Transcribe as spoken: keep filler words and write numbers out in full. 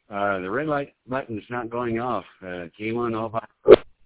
Uh, the red light button is not going off. Uh, G one all by